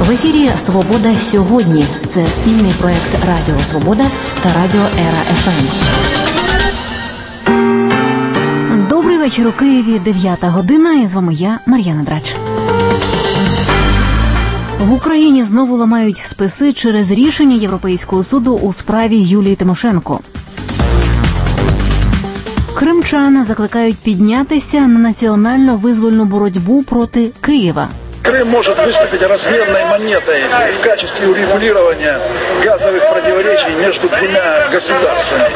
В ефірі «Свобода сьогодні». Це спільний проєкт Радіо Свобода та Радіо Ера ФМ. Добрий вечір у Києві, 9 година, і з вами я, Мар'яна Драч. В Україні знову ламають списи через рішення Європейського суду у справі Юлії Тимошенко. Кримчан закликають піднятися на національно-визвольну боротьбу проти Києва. Крым может выступить разменной монетой в качестве урегулирования газовых противоречий между двумя государствами.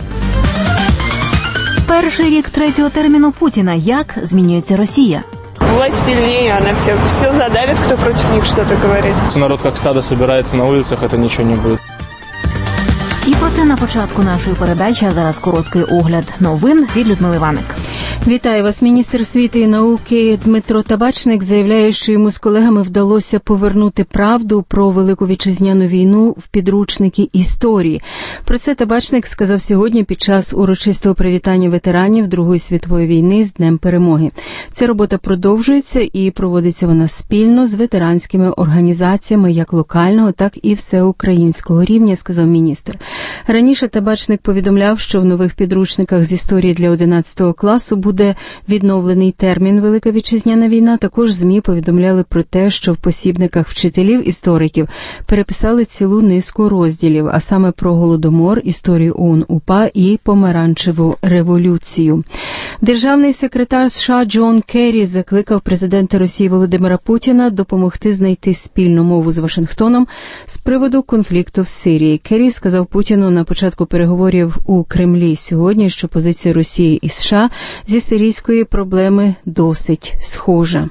Перший рік третього терміну Путіна. Як змінюється Росія? Власть сильнее, она все задавит, кто против них что-то говорит. Народ как стадо собирается на улицах, это ничего не будет. І про це на початку нашої передачі, а зараз короткий огляд новин від Людмили Ваник. Вітаю вас. Міністр освіти і науки Дмитро Табачник заявляє, що йому з колегами вдалося повернути правду про Велику Вітчизняну війну в підручники історії. Про це Табачник сказав сьогодні під час урочистого привітання ветеранів Другої світової війни з Днем Перемоги. Ця робота продовжується і проводиться вона спільно з ветеранськими організаціями як локального, так і всеукраїнського рівня, сказав міністр. Раніше Табачник повідомляв, що в нових підручниках з історії для 11 класу буде відновлений термін «Велика Вітчизняна війна». Також ЗМІ повідомляли про те, що в посібниках вчителів-істориків переписали цілу низку розділів, а саме про Голодомор, історію ОУН-УПА і Помаранчеву революцію. Державний секретар США Джон Керрі закликав президента Росії Володимира Путіна допомогти знайти спільну мову з Вашингтоном з приводу конфлікту в Сирії. Керрі сказав Путіну на початку переговорів у Кремлі сьогодні, що позиція Росії і США зі сирійської проблеми досить схожа.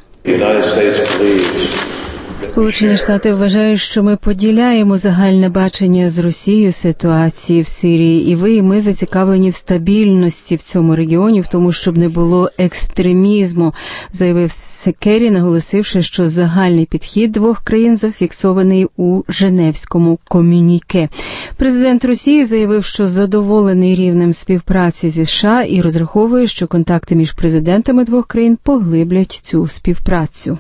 Сполучені Штати вважають, що ми поділяємо загальне бачення з Росією ситуації в Сирії, і ви, і ми зацікавлені в стабільності в цьому регіоні, в тому, щоб не було екстремізму, заявив Керрі, наголосивши, що загальний підхід двох країн зафіксований у Женевському комюніке. Президент Росії заявив, що задоволений рівнем співпраці зі США і розраховує, що контакти між президентами двох країн поглиблять цю співпрацю.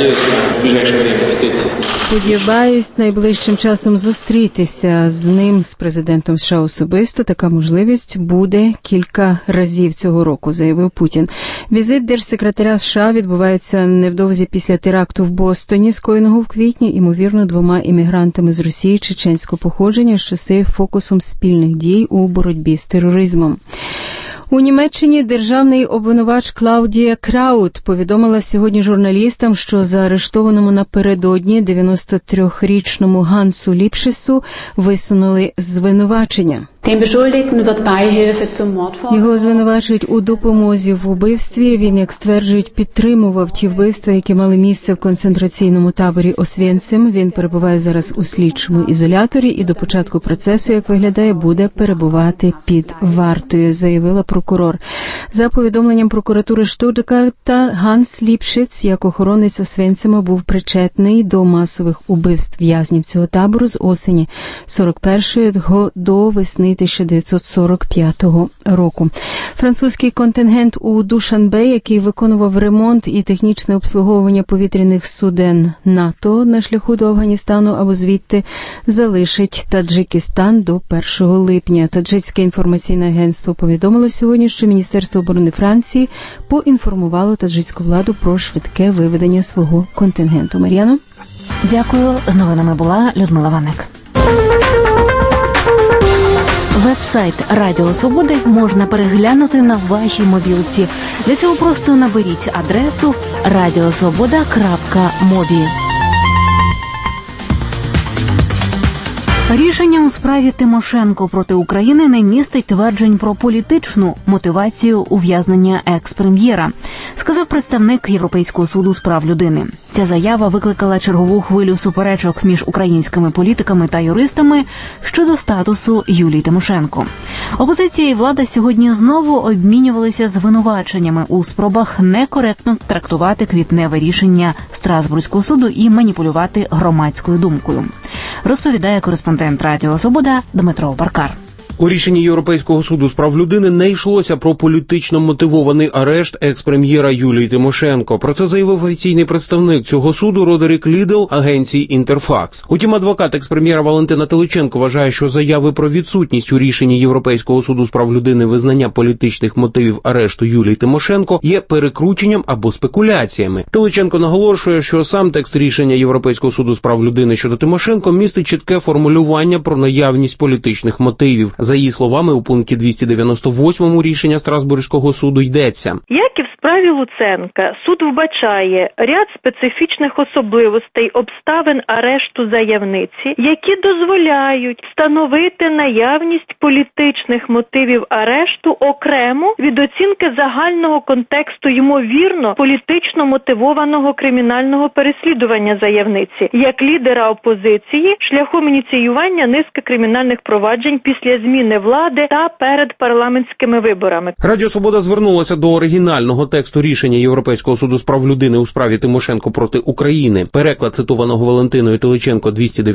Сподіваюсь, найближчим часом зустрітися з ним, з президентом США особисто. Така можливість буде кілька разів цього року, заявив Путін. Візит держсекретаря США відбувається невдовзі після теракту в Бостоні, скоєного в квітні, ймовірно, двома іммігрантами з Росії чеченського походження, що стає фокусом спільних дій у боротьбі з тероризмом. У Німеччині державний обвинувач Клаудія Краут повідомила сьогодні журналістам, що заарештованому напередодні 93-річному Гансу Ліпшесу висунули звинувачення. Його звинувачують у допомозі в вбивстві. Він, як стверджують, підтримував ті вбивства, які мали місце в концентраційному таборі Освєнцим. Він перебуває зараз у слідчому ізоляторі і до початку процесу, як виглядає, буде перебувати під вартою, заявила прокурор. За повідомленням прокуратури Штутгарта, Ганс Ліпшиц, як охоронець Освєнцима, був причетний до масових убивств в'язнів цього табору з осені 41-го до весни 1945 року. Французький контингент у Душанбе, який виконував ремонт і технічне обслуговування повітряних суден НАТО на шляху до Афганістану або звідти, залишить Таджикистан до 1 липня. Таджикське інформаційне агентство повідомило сьогодні, що Міністерство оборони Франції поінформувало таджикську владу про швидке виведення свого контингенту. Мар'яно? Дякую. З новинами була Людмила Ваник. Веб-сайт Радіо Свободи можна переглянути на вашій мобілці. Для цього просто наберіть адресу radiosvoboda.mobi. Рішення у справі Тимошенко проти України не містить тверджень про політичну мотивацію ув'язнення екс-прем'єра, сказав представник Європейського суду з прав людини. Ця заява викликала чергову хвилю суперечок між українськими політиками та юристами щодо статусу Юлії Тимошенко. Опозиція і влада сьогодні знову обмінювалися звинуваченнями у спробах некоректно трактувати квітневе рішення Страсбурзького суду і маніпулювати громадською думкою. Розповідає кореспондент Радіо Свобода Дмитро Баркар. У рішенні Європейського суду з прав людини не йшлося про політично мотивований арешт екс-прем'єра Юлії Тимошенко. Про це заявив офіційний представник цього суду Родерік Лідл агенції «Інтерфакс». Утім, адвокат екс-прем'єра Валентина Теличенко вважає, що заяви про відсутність у рішенні Європейського суду з прав людини визнання політичних мотивів арешту Юлії Тимошенко є перекрученням або спекуляціями. Теличенко наголошує, що сам текст рішення Європейського суду з прав людини щодо Тимошенко містить чітке формулювання про наявність політичних мотивів. За її словами, у пункті 298 рішення Страсбурзького суду йдеться: як і в справі Луценка, суд вбачає ряд специфічних особливостей обставин арешту заявниці, які дозволяють встановити наявність політичних мотивів арешту окремо від оцінки загального контексту ймовірно політично мотивованого кримінального переслідування заявниці як лідера опозиції шляхом ініціювання низки кримінальних проваджень після зміни влади та перед парламентськими виборами. Радіо Свобода звернулася до оригінального тексту рішення Європейського суду з прав людини у справі Тимошенко проти України. Переклад цитованого Валентиною Теличенко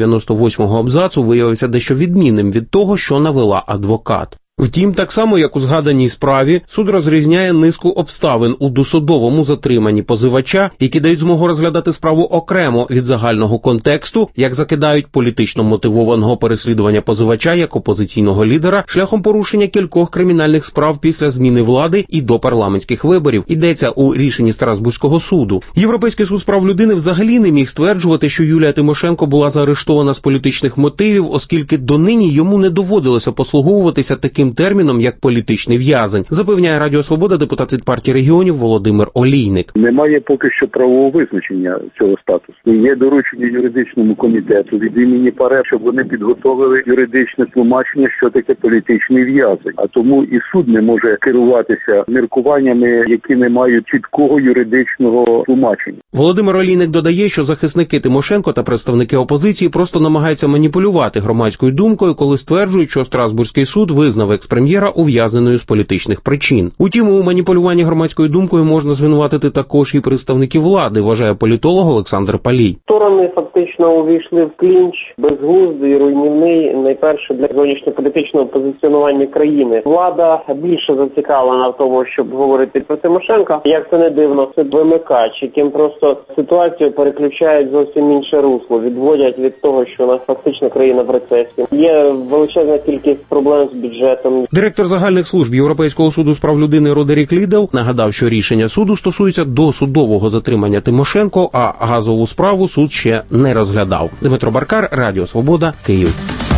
298-го абзацу виявився дещо відмінним від того, що навела адвокат. Втім, так само, як у згаданій справі, суд розрізняє низку обставин у досудовому затриманні позивача, які дають змогу розглядати справу окремо від загального контексту, як закидають політично мотивованого переслідування позивача як опозиційного лідера шляхом порушення кількох кримінальних справ після зміни влади і до парламентських виборів. Йдеться у рішенні Страсбурзького суду. Європейський суд з прав людини взагалі не міг стверджувати, що Юлія Тимошенко була заарештована з політичних мотивів, оскільки донині йому не доводилося послуговуватися таким терміном, як політичний в'язень, запевняє Радіо Свобода депутат від партії регіонів Володимир Олійник. Немає поки що правового визначення цього статусу. Є доручення юридичному комітету від імені ПАРЕ, щоб вони підготовили юридичне тлумачення, що таке політичний в'язень. А тому і суд не може керуватися міркуваннями, які не мають чіткого юридичного тлумачення. Володимир Олійник додає, що захисники Тимошенко та представники опозиції просто намагаються маніпулювати громадською думкою, коли стверджують, що Страсбурзький суд визнав екс-прем'єра ув'язненою з політичних причин. Утім, у маніпулюванні громадською думкою можна звинуватити також і представників влади, вважає політолог Олександр Палій. Сторони фактично увійшли в клінч безглуздий, руйнівний, найперше для зовнішньополітичного позиціонування країни. Влада більше зацікавлена в тому, щоб говорити про Тимошенка. Як це не дивно, це вимикач, яким просто ситуацію переключають зовсім інше русло, відводять від того, що у нас фактично країна в рецесії. Є величезна кількість проблем з бюджетом. Директор загальних служб Європейського суду з прав людини Родерік Лідл нагадав, що рішення суду стосується досудового затримання Тимошенко, а газову справу суд ще не розглядав. Дмитро Баркар, Радіо Свобода, Київ.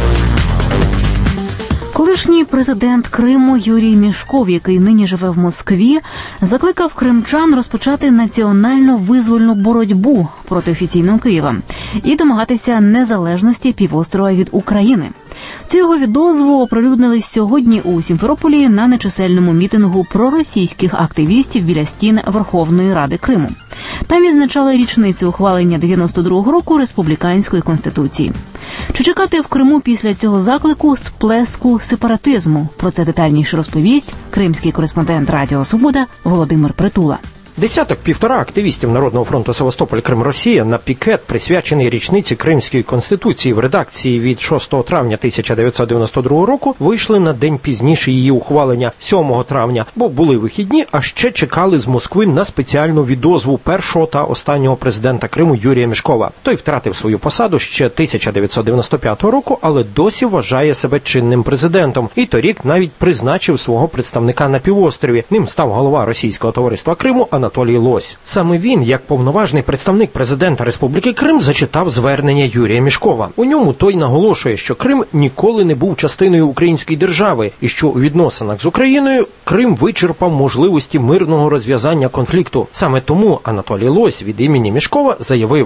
Колишній президент Криму Юрій Мішков, який нині живе в Москві, закликав кримчан розпочати національно-визвольну боротьбу проти офіційного Києва і домагатися незалежності півострова від України. Цю його відозву оприлюднили сьогодні у Сімферополі на нечисельному мітингу проросійських активістів біля стін Верховної Ради Криму. Там відзначали річницю ухвалення 92-го року республіканської конституції. Чи чекати в Криму після цього заклику сплеску сепаратизму? Про це детальніше розповість кримський кореспондент Радіо Свобода Володимир Притула. Десяток-півтора активістів Народного фронту Севастополь Крим-Росія на пікет, присвячений річниці Кримської конституції в редакції від 6 травня 1992 року, вийшли на день пізніше її ухвалення 7 травня, бо були вихідні, а ще чекали з Москви на спеціальну відозву першого та останнього президента Криму Юрія Мішкова. Той втратив свою посаду ще 1995 року, але досі вважає себе чинним президентом. І торік навіть призначив свого представника на півострові. Ним став голова Російського товариства Криму Анатолій Лось. Саме він, як повноважний представник президента Республіки Крим, зачитав звернення Юрія Мішкова. У ньому той наголошує, що Крим ніколи не був частиною української держави і що у відносинах з Україною Крим вичерпав можливості мирного розв'язання конфлікту. Саме тому Анатолій Лось від імені Мішкова заявив: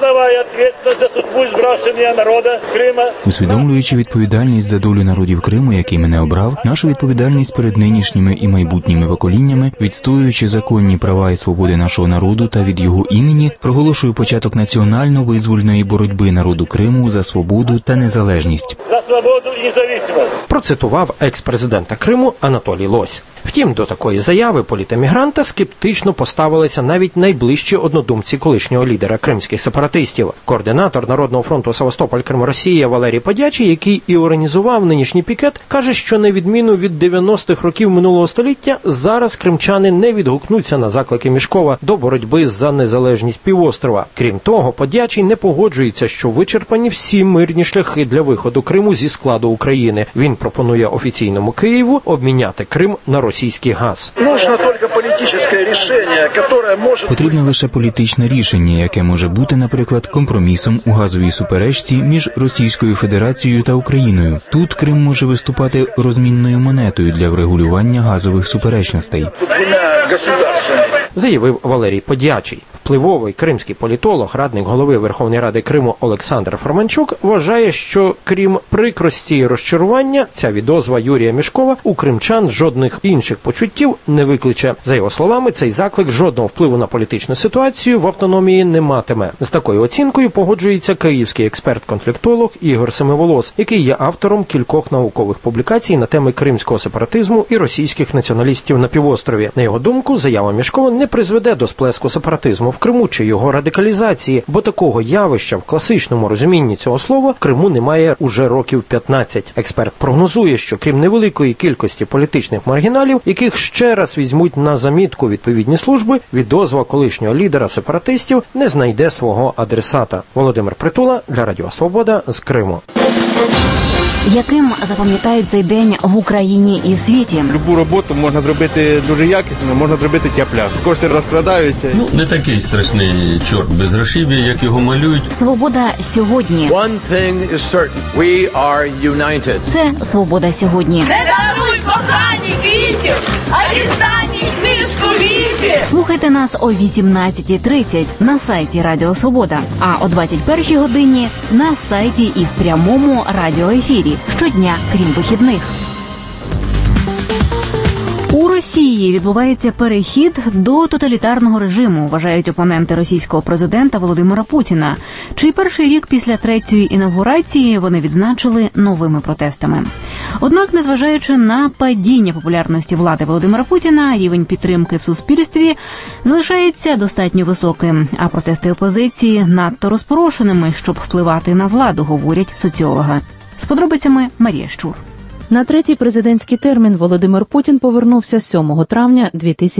усвідомлюючи відповідальність за долю народів Криму, який мене обрав, нашу відповідальність перед нинішніми і майбутніми поколіннями, відстоюючи законні права і свободи нашого народу та від його імені, проголошую початок національно-визвольної боротьби народу Криму за свободу та незалежність. свободу и независимость. Процитував екс-президента Криму Анатолій Лось. Втім, до такої заяви політемігранта скептично поставилися навіть найближчі однодумці колишнього лідера кримських сепаратистів. Координатор Народного фронту Севастополь Крим Росія Валерій Подячий, який і організував нинішній пікет, каже, що на відміну від 90-х років минулого століття, зараз кримчани не відгукнуться на заклики Мішкова до боротьби за незалежність півострова. Крім того, Подячий не погоджується, що вичерпані всі мирні шляхи для виходу Криму зі складу України. Він пропонує офіційному Києву обміняти Крим на російський газ. Потрібне лише політичне рішення, яке може бути, наприклад, компромісом у газовій суперечці між Російською Федерацією та Україною. Тут Крим може виступати розмінною монетою для врегулювання газових суперечностей. Заявив Валерій Подячий. Впливовий кримський політолог, радник голови Верховної Ради Криму Олександр Форманчук вважає, що крім прикрості і розчарування, ця відозва Юрія Мішкова у кримчан жодних інших почуттів не викличе. За його словами, цей заклик жодного впливу на політичну ситуацію в автономії не матиме. З такою оцінкою погоджується київський експерт-конфліктолог Ігор Семиволос, який є автором кількох наукових публікацій на теми кримського сепаратизму і російських націоналістів на півострові. На його думку, заява Мішкова не призведе до сплеску сепаратизму в Криму чи його радикалізації, бо такого явища в класичному розумінні цього слова в Криму немає уже років 15. Експерт прогнозує, що крім невеликої кількості політичних маргіналів, яких ще раз візьмуть на замітку відповідні служби, відозва колишнього лідера сепаратистів не знайде свого адресата. Володимир Притула для Радіо Свобода з Криму. Яким запам'ятають цей день в Україні і світі? Любу роботу можна зробити дуже якісно, можна зробити тяп-ляп. Кошти розкрадаються. Не такий страшний чорт без грошів'я, як його малюють. Свобода сьогодні. One thing is certain. We are united. Це Свобода сьогодні. Не даруй кохані квітів, а дістані книжку віки. Слухайте нас о 18:30 на сайті Радіо Свобода, а о 21:00 годині на сайті і в прямому радіоефірі. Щодня, крім вихідних. У Росії відбувається перехід до тоталітарного режиму, вважають опоненти російського президента Володимира Путіна, чий перший рік після третьої інавгурації вони відзначили новими протестами. Однак, незважаючи на падіння популярності влади Володимира Путіна, рівень підтримки в суспільстві залишається достатньо високим, а протести опозиції надто розпорошеними, щоб впливати на владу, говорять соціологи. З подробицями Марія Щур. На третій президентський термін Володимир Путін повернувся 7 травня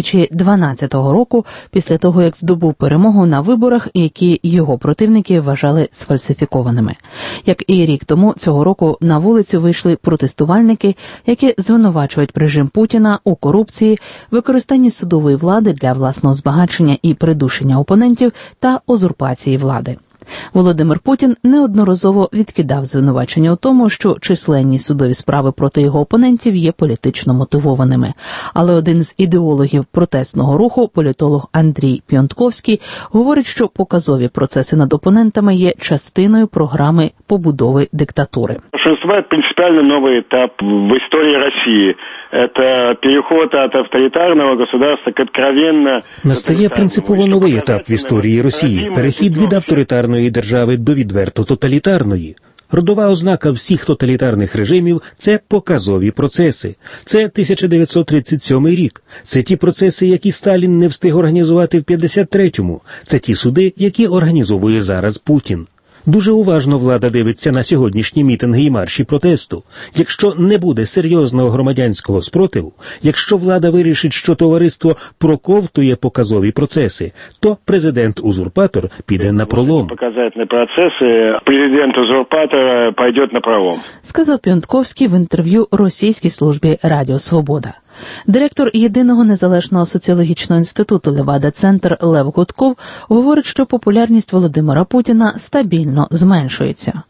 2012 року, після того, як здобув перемогу на виборах, які його противники вважали сфальсифікованими. Як і рік тому, цього року на вулицю вийшли протестувальники, які звинувачують режим Путіна у корупції, використанні судової влади для власного збагачення і придушення опонентів та узурпації влади. Володимир Путін неодноразово відкидав звинувачення у тому, що численні судові справи проти його опонентів є політично мотивованими. Але один з ідеологів протестного руху, політолог Андрій Піонтковський, говорить, що показові процеси над опонентами є частиною програми побудови диктатури. Существует принципиально новый этап в истории России. Это переход от авторитарного государства к откровенно... Настає принципово новий етап в історії Росії. Перехід від авторитарної держави до відверто тоталітарної. Родова ознака всіх тоталітарних режимів – це показові процеси. Це 1937 рік. Це ті процеси, які Сталін не встиг організувати в 53-му. Це ті суди, які організовує зараз Путін. Дуже уважно влада дивиться на сьогоднішні мітинги і марші протесту. Якщо не буде серйозного громадянського спротиву, якщо влада вирішить, що товариство проковтує показові процеси, то президент-узурпатор піде на пролом. Показательні процеси, президент-узурпатор піде на пролом. Сказав Піонтковський в інтерв'ю російській службі Радіо Свобода. Директор Єдиного незалежного соціологічного інституту «Левада-Центр» Лев Гудков говорить, що популярність Володимира Путіна стабільно зменшується.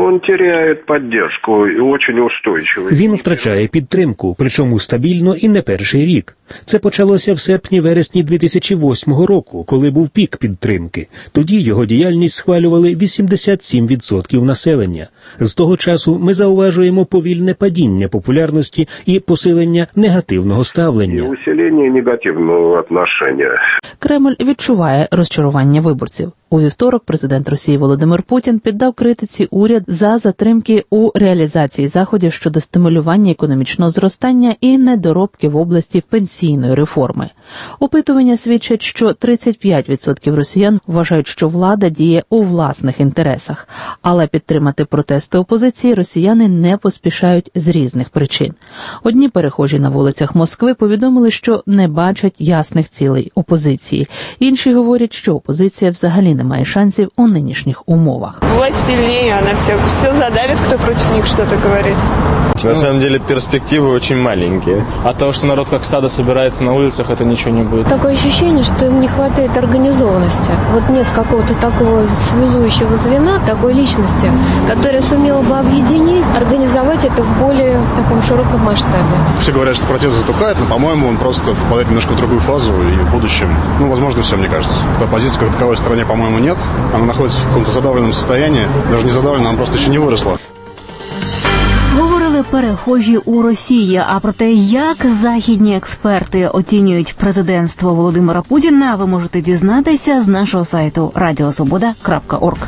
Він втрачає підтримку, причому стабільно і не перший рік. Це почалося в серпні-вересні 2008 року, коли був пік підтримки. Тоді його діяльність схвалювали 87% населення. З того часу ми зауважуємо повільне падіння популярності і посилення негативного ставлення. Кремль відчуває розчарування виборців. У вівторок президент Росії Володимир Путін піддав критиці уряд за затримки у реалізації заходів щодо стимулювання економічного зростання і недоробки в області пенсійної реформи. Опитування свідчать, що 35% росіян вважають, що влада діє у власних інтересах, але підтримати протести опозиції росіяни не поспішають з різних причин. Одні перехожі на вулицях Москви повідомили, що не бачать ясних цілей опозиції. Інші говорять, що опозиція взагалі не має шансів у нинішніх умовах. Власть сильнее, она все задавит, кто против них что-то говорит. На самом деле перспективы очень маленькие. От того, что народ как стадо собирается на улицах, это ничего не будет. Такое ощущение, что им не хватает организованности. Вот нет какого-то такого связующего звена, такой личности, которая сумела бы объединить, организовать это в более таком широком масштабе. Все говорят, что протест затухает, но, по-моему, он просто впадает немножко в другую фазу, и в будущем, возможно, все, мне кажется. Оппозиции как таковой в стране, по-моему, нет. Она находится в каком-то задавленном состоянии. Даже не задавленном, она просто еще не выросла. Говорили перехожі у Росії, а про те, як західні експерти оцінюють президентство Володимира Путіна, ви можете дізнатися з нашого сайту radiosvoboda.org.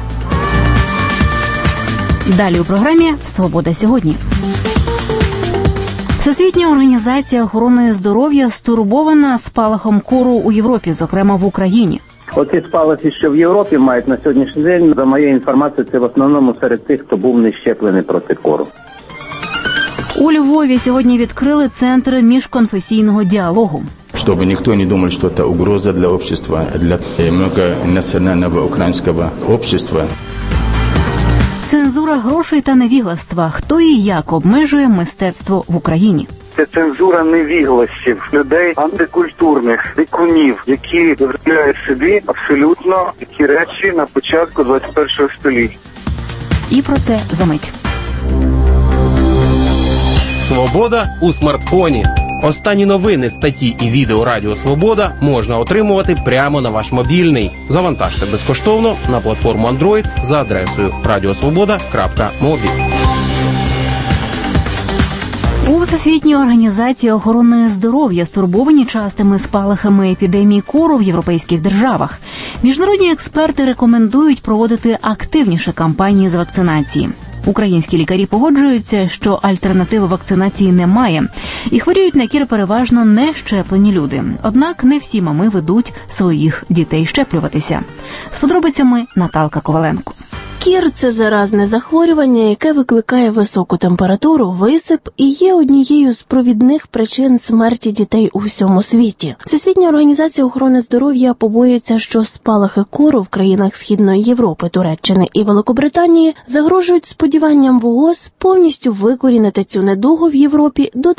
Далі у програмі «Свобода сьогодні». Всесвітня організація охорони здоров'я стурбована спалахом кору у Європі, зокрема в Україні. Оці спалахи, що в Європі мають на сьогоднішній день, за моєю інформацією, це в основному серед тих, хто був не щеплений проти кору. У Львові сьогодні відкрили центр міжконфесійного діалогу. Чтобы никто не думал, что это угроза для общества, для многонационального украинского общества. Цензура грошей та невігластва. Хто і як обмежує мистецтво в Україні? Це цензура невігласів, людей антикультурних, дикунів, які дозволяють собі абсолютно такі речі на початку 21-го століття. І про це за мить. Свобода у смартфоні. Останні новини, статті і відео Радіо Свобода можна отримувати прямо на ваш мобільний. Завантажте безкоштовно на платформу Android за адресою radiosvoboda.mobi. У Всесвітній організації охорони здоров'я стурбовані частими спалахами епідемії кору в європейських державах. Міжнародні експерти рекомендують проводити активніше кампанії з вакцинації. Українські лікарі погоджуються, що альтернативи вакцинації немає, і хворіють на кір переважно не щеплені люди. Однак не всі мами ведуть своїх дітей щеплюватися. З подробицями Наталка Коваленко. Кір – це заразне захворювання, яке викликає високу температуру, висип і є однією з провідних причин смерті дітей у всьому світі. Всесвітня організація охорони здоров'я побоюється, що спалахи кору в країнах Східної Європи, Туреччини і Великобританії загрожують сподіванням ВООЗ повністю викорінити цю недугу в Європі до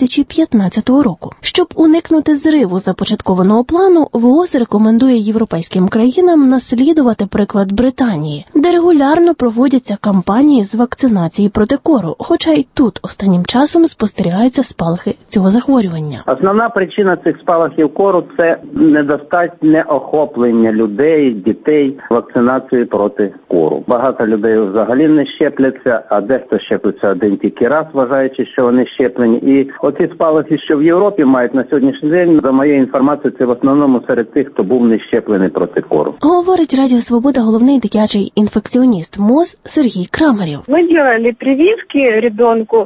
2015 року. Щоб уникнути зриву започаткованого плану, ВООЗ рекомендує європейським країнам наслідувати приклад Британії, де регулярно проводяться кампанії з вакцинації проти кору, хоча й тут останнім часом спостерігаються спалахи цього захворювання. Основна причина цих спалахів кору – це недостатнє охоплення людей, дітей вакцинацією проти кору. Багато людей взагалі не щепляться, а дехто щеплиться один тільки раз, вважаючи, що вони щеплені. І оці спалахи, що в Європі мають на сьогоднішній день, за моєю інформацією, це в основному серед тих, хто був не щеплений проти кору. Говорить Радіо Свобода головний дитячий інфекціоніст МОЗ Сергій Крамарів. Ми робили прививки ребенку,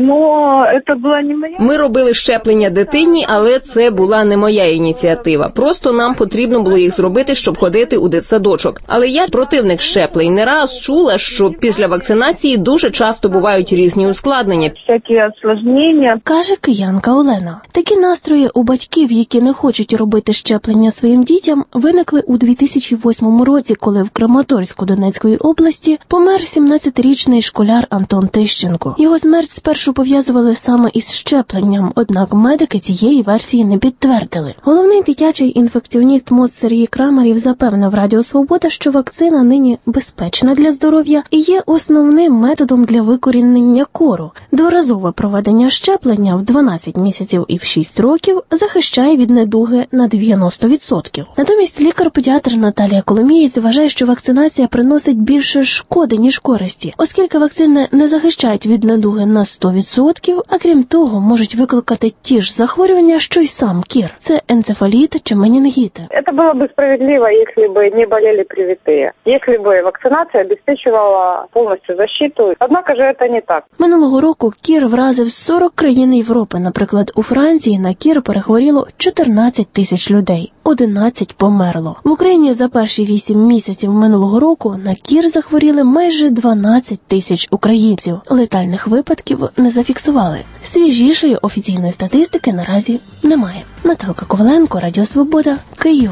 але це була не моя. Ми робили щеплення дитині, але це була не моя ініціатива. Просто нам потрібно було їх зробити, щоб ходити у дитсадочок. Але я противник щеплень. Не раз чула, що після вакцинації дуже часто бувають різні ускладнення. Всякі осложнення. Каже киянка Олена. Такі настрої у батьків, які не хочуть робити щеплення своїм дітям, виникли у 2008 році, коли в Краматорську Донецької області помер 17-річний школяр Антон Тищенко. Його смерть спершу пов'язували саме із щепленням, однак медики цієї версії не підтвердили. Головний дитячий інфекціоніст МОЗ Сергій Крамарів запевнив Радіо Свобода, що вакцина нині безпечна для здоров'я і є основним методом для викорінення кору. Дворазове проведення щеплення в 12 місяців і в 6 років захищає від недуги на 90%. Натомість лікар-педіатр Наталія Коломієць вважає, що вакцинація приносить більш більше шкоди, ніж користі, оскільки вакцини не захищають від недуги на 100%, а крім того, можуть викликати ті ж захворювання, що й сам кір. Це енцефаліт чи менінгіт. Это было бы справедливо, если бы не болели привитые. Если бы вакцинация обеспечивала полностью защиту. Однако же это не так. Минулого року кір вразив 40 країн Європи. Наприклад, у Франції на кір перехворіло 14 тисяч людей. 11 померло. В Україні за перші 8 місяців минулого року на кір захворіли майже 12 тисяч українців. Летальних випадків не зафіксували. Свіжішої офіційної статистики наразі немає. Наталка Коваленко, Радіо Свобода, Київ.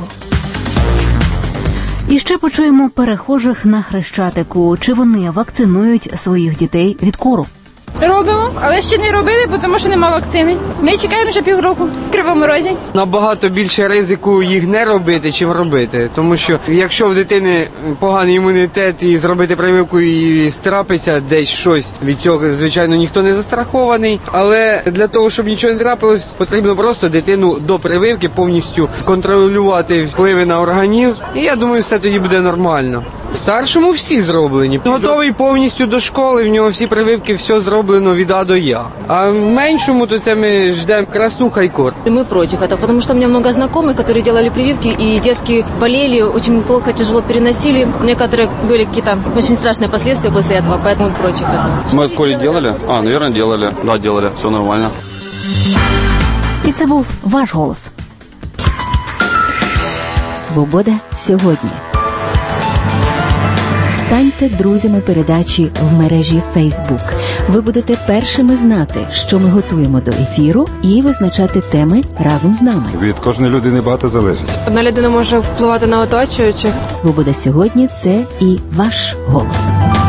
І ще почуємо перехожих на Хрещатику. Чи вони вакцинують своїх дітей від кору? Робимо, але ще не робили, тому що нема вакцини. Ми чекаємо вже півроку в Кривому Розі. Набагато більше ризику їх не робити, чим робити. Тому що якщо в дитини поганий імунітет і зробити прививку і страпиться десь щось, від цього, звичайно, ніхто не застрахований. Але для того, щоб нічого не трапилось, потрібно просто дитину до прививки повністю контролювати впливи на організм. І я думаю, все тоді буде нормально. Старшому всі зроблені. Готовий повністю до школи, в нього всі прививки, все зроблено від А до Я. А меншому, то це ми ждемо красну хайкор. Мы против этого, потому что у меня много знакомых, которые делали прививки, и детки болели, очень плохо, тяжело переносили. У некоторых были какие-то очень страшные последствия после этого, поэтому мы против этого. Мы от Коли делали? Наверное, делали. Да, делали. Все нормально. І це був ваш голос. Свобода сьогодні. Станьте друзями передачі в мережі Facebook. Ви будете першими знати, що ми готуємо до ефіру, і визначати теми разом з нами. Від кожної людини багато залежить. Одна людина може впливати на оточуючих. Свобода сьогодні – це і ваш голос.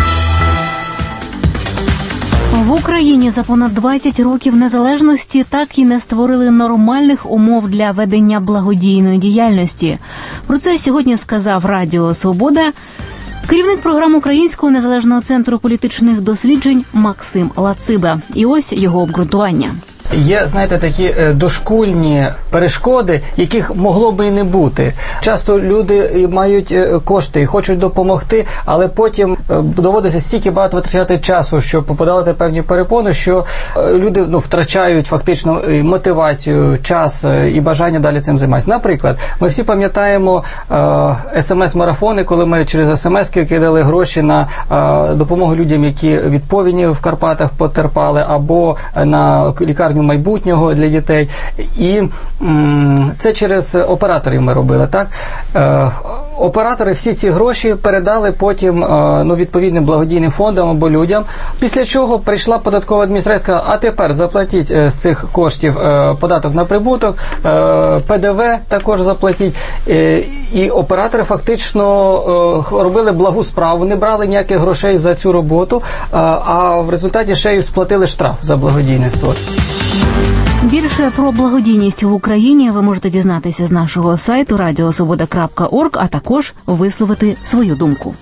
В Україні за понад 20 років незалежності так і не створили нормальних умов для ведення благодійної діяльності. Про це сьогодні сказав Радіо Свобода керівник програм Українського незалежного центру політичних досліджень Максим Лациба. І ось його обґрунтування. Є, знаєте, такі дошкульні перешкоди, яких могло би і не бути. Часто люди мають кошти і хочуть допомогти, але потім доводиться стільки багато витрачати часу, щоб подолати певні перепони, що люди втрачають фактично мотивацію, час і бажання далі цим займатися. Наприклад, ми всі пам'ятаємо СМС-марафони, коли ми через СМС-ки кидали гроші на допомогу людям, які від повені в Карпатах потерпали, або на лікарню майбутнього для дітей. І це через операторів ми робили, так? Оператори всі ці гроші передали потім відповідним благодійним фондам або людям, після чого прийшла податкова адміністрація, а тепер заплатіть з цих коштів податок на прибуток, ПДВ також заплатіть. І оператори фактично робили благу справу, не брали ніяких грошей за цю роботу, а в результаті ще й сплатили штраф за благодійництво. Більше про благодійність в Україні ви можете дізнатися з нашого сайту radiosvoboda.org, а також висловити свою думку.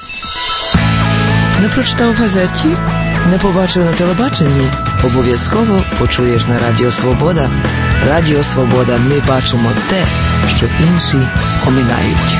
Не прочитав в газеті? Не побачив на телебаченні? Обов'язково почуєш на Радіо Свобода. Радіо Свобода. Ми бачимо те, що інші оминають.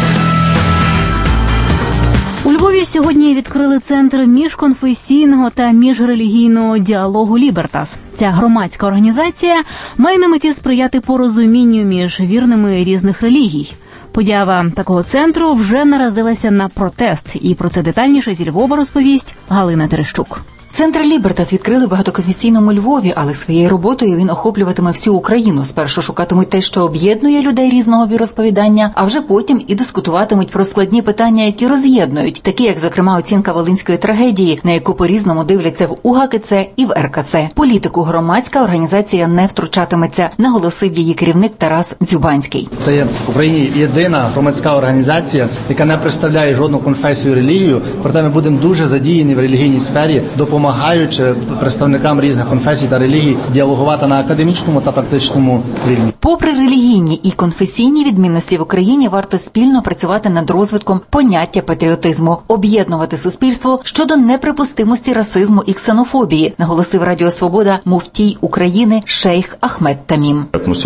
У Львові сьогодні відкрили центр міжконфесійного та міжрелігійного діалогу «Лібертас». Ця громадська організація має на меті сприяти порозумінню між вірними різних релігій. Поява такого центру вже наразилася на протест. І про це детальніше зі Львова розповість Галина Терещук. Центр «Лібертас» відкрили в багатоконфесійному Львові, але своєю роботою він охоплюватиме всю Україну. Спершу шукатимуть те, що об'єднує людей різного віросповідання, а вже потім і дискутуватимуть про складні питання, які роз'єднують, такі як, зокрема, оцінка Волинської трагедії, на яку по-різному дивляться в УГКЦ і в РКЦ. Політику громадська організація не втручатиметься, наголосив її керівник Тарас Дзюбанський. Це є в Україні єдина громадська організація, яка не представляє жодну конфесію, релігію, проте ми будемо дуже задіяні в релігійній сфері, допомагаємо допомагаючи представникам різних конфесій та релігій діалогувати на академічному та практичному рівні. Попри релігійні і конфесійні відмінності в Україні, варто спільно працювати над розвитком поняття патріотизму, об'єднувати суспільство щодо неприпустимості расизму і ксенофобії, наголосив Радіо Свобода муфтій України шейх Ахмед Тамім.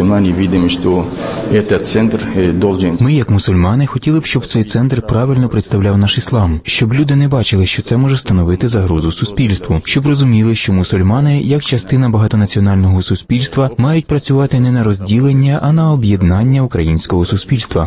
Ми, як мусульмани, хотіли б, щоб цей центр правильно представляв наш іслам, щоб люди не бачили, що це може становити загрозу суспільству, щоб розуміли, що мусульмани, як частина багатонаціонального суспільства, мають працювати не на розділення, а на об'єднання українського суспільства.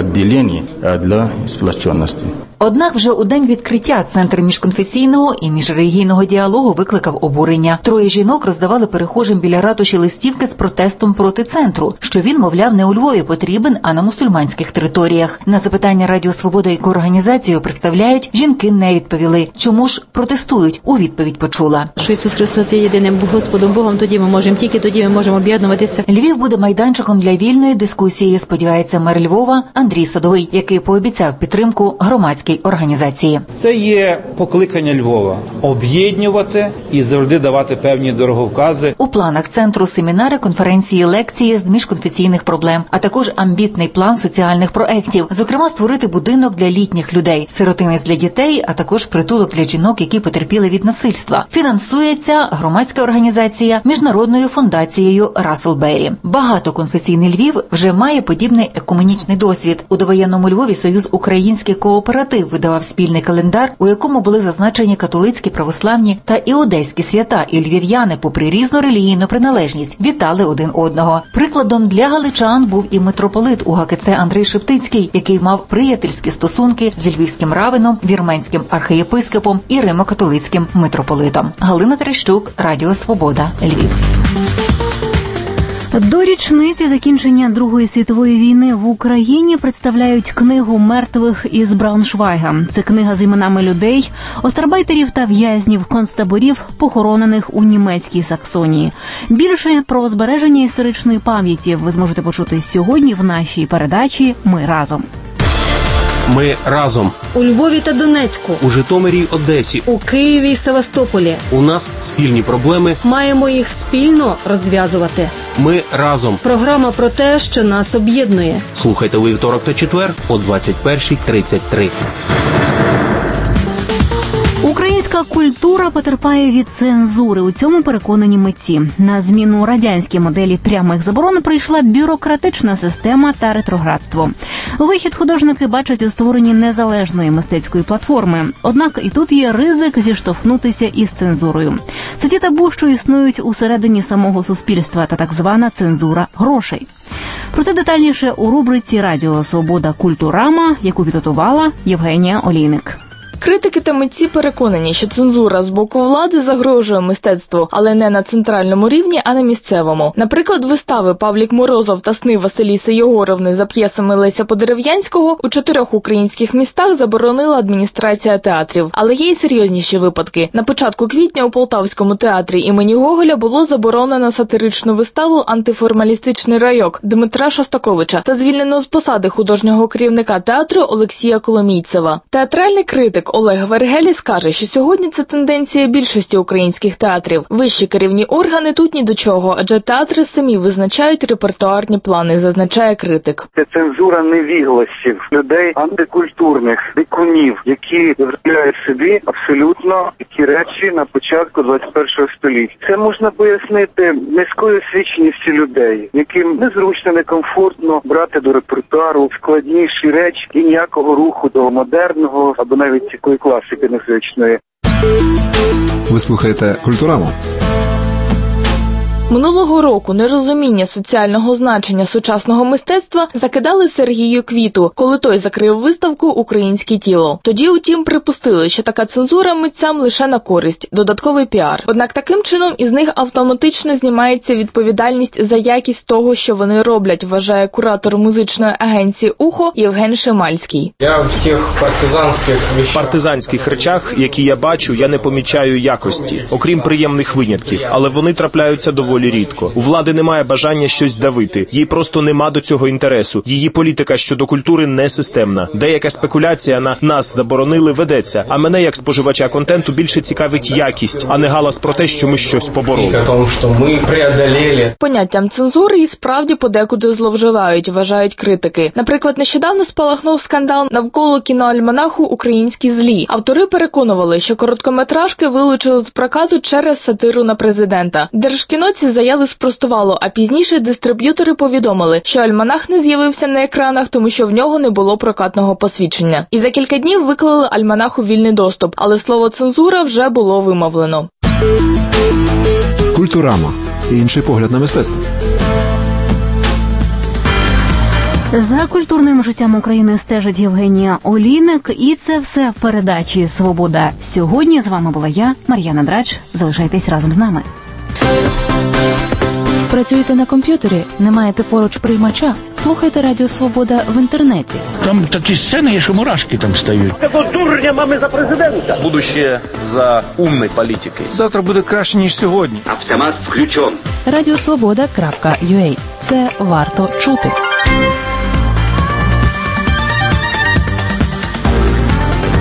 Однак вже у день відкриття Центр міжконфесійного і міжрелігійного діалогу викликав обурення. 3 жінок роздавали перехожим біля ратуші листівки з протестом проти центру, що він, мовляв, не у Львові потрібен, а на мусульманських територіях. На запитання Радіо Свобода, яку організацію представляють, жінки не відповіли. Чому ж протестують? У відповідь почула. Що Ісус Христос є єдиним Господом Богом, тоді ми можемо об'єднуватися. Львів буде майданчиком для вільної дискусії, сподівається мер Львова Андрій Садовий, який пообіцяв підтримку громадській організації. Це є покликання Львова – об'єднувати і завжди давати певні дороговкази. У планах центру семінари, конференції, лекції з міжконфесійних проблем, а також амбітний план соціальних проєктів, зокрема створити будинок для літніх людей, сиротинець для дітей, а також притулок для жінок, які потерпіли від насильства. Фінансується громадська організація Міжнародною фундацією Расселбері. Багатоконфесійний Львів вже має подібний екуменічний досвід. У довоєнному Львові Союз Українських Кооператив видавав спільний календар, у якому були зазначені католицькі, православні та іудейські свята, і львів'яни, попри різну релігійну приналежність, вітали один одного. Прикладом для галичан був і митрополит УГКЦ Андрій Шептицький, який мав приятельські стосунки з львівським равеном, вірменським архієпископом і римо-католицьким митрополитом. Галина Терещук, Радіо Свобода, Львів. До річниці закінчення Другої світової війни в Україні представляють книгу мертвих із Брауншвайга. Це книга з іменами людей, остарбайтерів та в'язнів концтаборів, похоронених у німецькій Саксонії. Більше про збереження історичної пам'яті ви зможете почути сьогодні в нашій передачі «Ми разом». Ми разом. У Львові та Донецьку. У Житомирі й Одесі. У Києві й Севастополі. У нас спільні проблеми. Маємо їх спільно розв'язувати. Ми разом. Програма про те, що нас об'єднує. Слухайте у вівторок та четвер о 21:33. Українська культура потерпає від цензури. У цьому переконані митці. На зміну радянській моделі прямих заборон прийшла бюрократична система та ретроградство. Вихід художники бачать у створенні незалежної мистецької платформи. Однак і тут є ризик зіштовхнутися із цензурою. Це ті табу, що існують усередині самого суспільства, та так звана цензура грошей. Про це детальніше у рубриці «Радіо Свобода. Культурама», яку підготувала Євгенія Олійник. Критики та митці переконані, що цензура з боку влади загрожує мистецтву, але не на центральному рівні, а на місцевому. Наприклад, вистави «Павлік Морозов» та «Сни Василіси Єгоровни» за п'єсами Леся Подерев'янського у 4 українських містах заборонила адміністрація театрів. Але є й серйозніші випадки. На початку квітня у Полтавському театрі імені Гоголя було заборонено сатиричну виставу «Антиформалістичний райок» Дмитра Шостаковича та звільнено з посади художнього керівника театру Олексія Коломійцева. Театральний критик Олег Вергеліс каже, що сьогодні це тенденція більшості українських театрів. Вищі керівні органи тут ні до чого, адже театри самі визначають репертуарні плани, зазначає критик. Це цензура невігласів, людей антикультурних, дикунів, які виявляють собі абсолютно такі речі на початку 21-го століття. Це можна пояснити низькою освіченістю людей, яким незручно, некомфортно брати до репертуару складніші речі і ніякого руху до модерного або навіть такої класики незвичної. Ви слухаєте «Культураму». Минулого року нерозуміння соціального значення сучасного мистецтва закидали Сергію Квіту, коли той закрив виставку «Українське тіло». Тоді, утім, припустили, що така цензура митцям лише на користь, додатковий піар. Однак таким чином із них автоматично знімається відповідальність за якість того, що вони роблять, вважає куратор музичної агенції «Ухо» Євген Шимальський. Я в тих партизанських речах, які я бачу, я не помічаю якості, окрім приємних винятків, але вони трапляються доволі доволі рідко. У влади немає бажання щось давити. Їй просто нема до цього інтересу. Її політика щодо культури не системна. Деяка спекуляція на «нас заборонили» ведеться, а мене, як споживача контенту, більше цікавить якість, а не галас про те, що ми щось побороли. Поняттям цензури і справді подекуди зловживають, вважають критики. Наприклад, нещодавно спалахнув скандал навколо кіноальманаху «Українські злі». Автори переконували, що короткометражки вилучили з прокату через сатиру на президента. Держкіно ці заяви спростувало, а пізніше дистриб'ютори повідомили, що альманах не з'явився на екранах, тому що в нього не було прокатного посвідчення. І за кілька днів виклали альманаху вільний доступ, але слово «цензура» вже було вимовлено. Культурама. Інший погляд на мистецтво. За культурним життям України стежить Євгенія Олійник, і це все в передачі «Свобода». Сьогодні з вами була я, Мар'яна Драч. Залишайтесь разом з нами. Працюєте на комп'ютері? Не маєте поруч приймача? Слухайте Радіо Свобода в інтернеті. Там такі сцени є, що мурашки там стають. Такого дурня мами за президента. Будущее за умной політикою. Завтра буде краще, ніж сьогодні. Автомат включен. Радіосвобода.ua. Це варто чути.